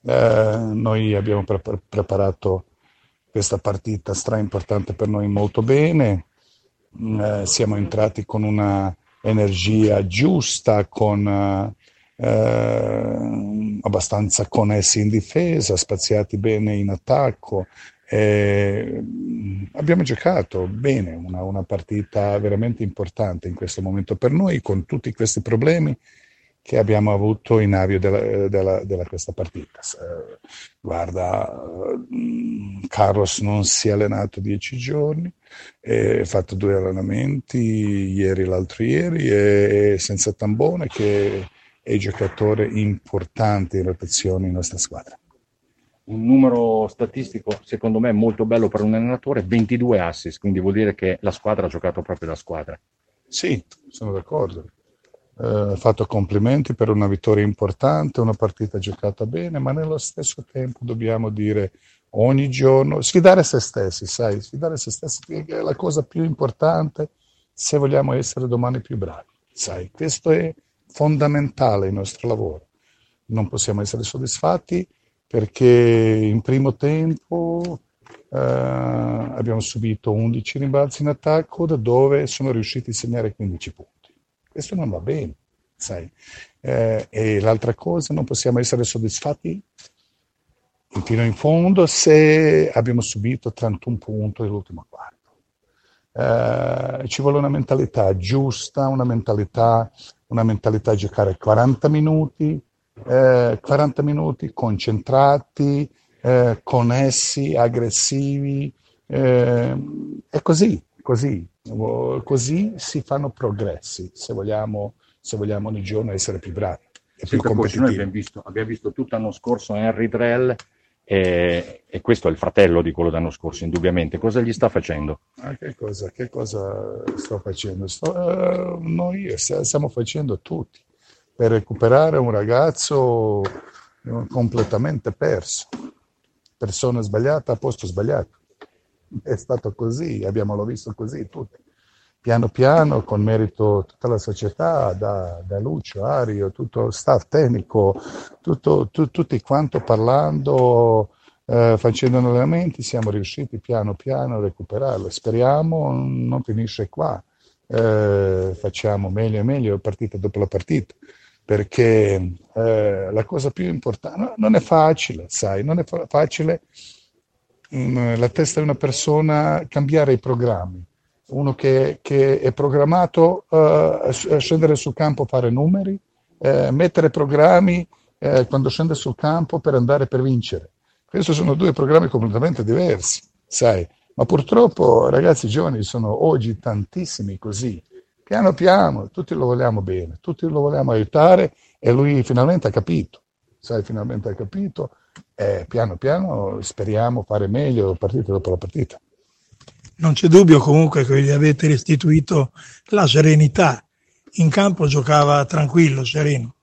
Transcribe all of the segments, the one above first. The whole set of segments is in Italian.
Noi abbiamo preparato questa partita stra importante per noi molto bene. Siamo entrati con una energia giusta, con abbastanza connessi in difesa, spaziati bene in attacco. Abbiamo giocato bene una partita veramente importante in questo momento per noi, con tutti questi problemi che abbiamo avuto in avvio della questa partita. Guarda, Carlos non si è allenato 10 giorni, ha fatto 2 allenamenti, ieri e l'altro ieri, e senza Tambone che è giocatore importante in rotazione in nostra squadra. Un numero statistico secondo me molto bello per un allenatore, 22 assist, quindi vuol dire che la squadra ha giocato proprio da squadra. Sì, sono d'accordo. Fatto complimenti per una vittoria importante, una partita giocata bene, ma nello stesso tempo dobbiamo dire ogni giorno, sfidare se stessi, sai, sfidare se stessi è la cosa più importante se vogliamo essere domani più bravi, sai, questo è fondamentale il nostro lavoro. Non possiamo essere soddisfatti perché in primo tempo abbiamo subito 11 rimbalzi in attacco da dove sono riusciti a segnare 15 punti. Questo non va bene, sai. E l'altra cosa, non possiamo essere soddisfatti fino in fondo se abbiamo subito 31 punti nell'ultimo quarto. Ci vuole una mentalità giusta, una mentalità a giocare 40 minuti concentrati, connessi, aggressivi, è così si fanno progressi se vogliamo ogni giorno essere più bravi e Sì, più coach, noi competitivi. abbiamo visto tutto l'anno scorso Henry Drell e questo è il fratello di quello dell'anno scorso, indubbiamente. Cosa gli sta facendo? Che cosa sto facendo? Noi stiamo facendo tutti per recuperare un ragazzo completamente perso, persona sbagliata a posto sbagliato. È stato così, l'ho visto così tutti. Piano piano, con merito tutta la società, da Lucio, Ario, tutto il staff tecnico, tutti quanto parlando, facendo allenamenti, siamo riusciti piano piano a recuperarlo. Speriamo non finisce qua. Facciamo meglio e meglio partita dopo la partita, perché la cosa più importante non è facile, sai, non è facile la testa di una persona cambiare i programmi. Uno che è programmato a scendere sul campo a fare numeri, mettere programmi quando scende sul campo per andare per vincere. Questi sono due programmi completamente diversi, sai. Ma purtroppo ragazzi giovani sono oggi tantissimi così. Piano piano, tutti lo vogliamo bene, tutti lo vogliamo aiutare e lui finalmente ha capito, sai, finalmente ha capito e piano piano speriamo fare meglio partita dopo la partita. Non c'è dubbio comunque che gli avete restituito la serenità. In campo giocava tranquillo, sereno.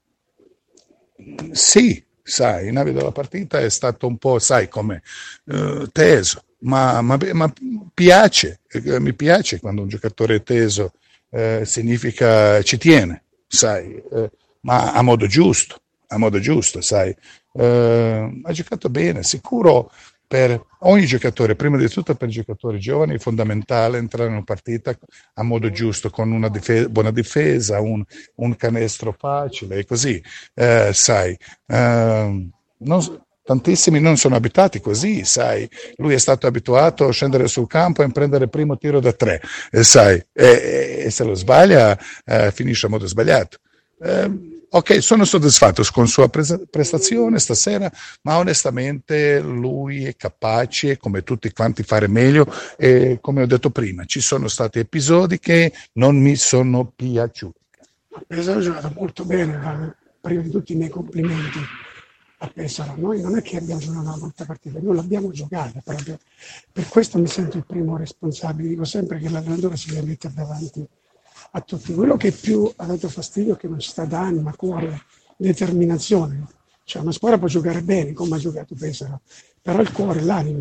Sì, sai, in avvio della partita è stato un po', sai, come teso, ma piace, mi piace quando un giocatore è teso, significa ci tiene, sai, ma a modo giusto, sai. Ha giocato bene, sicuro per ogni giocatore, prima di tutto per i giocatori giovani, è fondamentale entrare in una partita a modo giusto, con una buona difesa, un canestro facile e così, sai. Tantissimi non sono abituati così, sai. Lui è stato abituato a scendere sul campo e prendere il primo tiro da tre, sai, e se lo sbaglia finisce a modo sbagliato. Ok, sono soddisfatto con la sua prestazione stasera, ma onestamente lui è capace, come tutti quanti, fare meglio e come ho detto prima, ci sono stati episodi che non mi sono piaciuti. Pesaro ha giocato molto bene, prima di tutti i miei complimenti a Pesaro. Noi non è che abbiamo giocato una brutta partita, noi l'abbiamo giocata proprio. Per questo mi sento il primo responsabile, dico sempre che l'allenatore si deve mettere davanti a tutti. Quello che più ha dato fastidio è che non ci sta da anima, cuore, determinazione. Cioè una squadra può giocare bene come ha giocato Pesaro, però il cuore, l'anima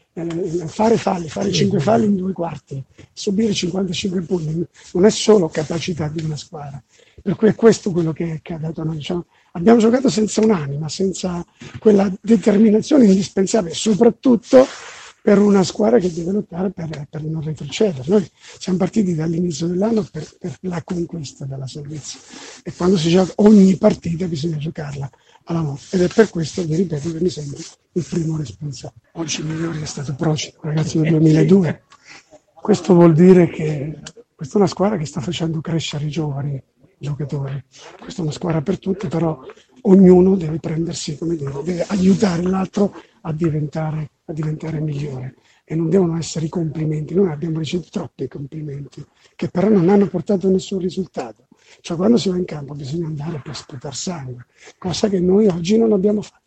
fare falli, fare 5 falli in 2 quarti, subire 55 punti, non è solo capacità di una squadra. Per cui è questo quello che ha dato a noi. Diciamo, abbiamo giocato senza un'anima, senza quella determinazione indispensabile, soprattutto per una squadra che deve lottare per non retrocedere. Noi siamo partiti dall'inizio dell'anno per la conquista della salvezza e quando si gioca ogni partita bisogna giocarla alla morte ed è per questo, vi ripeto, che mi sembra il primo responsabile. Oggi Migliori è stato Procida, un ragazzo del 2002. Questo vuol dire che questa è una squadra che sta facendo crescere i giovani giocatori. Questa è una squadra per tutti, però ognuno deve prendersi, come dire, deve aiutare l'altro a diventare migliore e non devono essere i complimenti. Noi abbiamo ricevuto troppi complimenti che però non hanno portato a nessun risultato. Cioè quando si va in campo bisogna andare per sputare sangue, cosa che noi oggi non abbiamo fatto.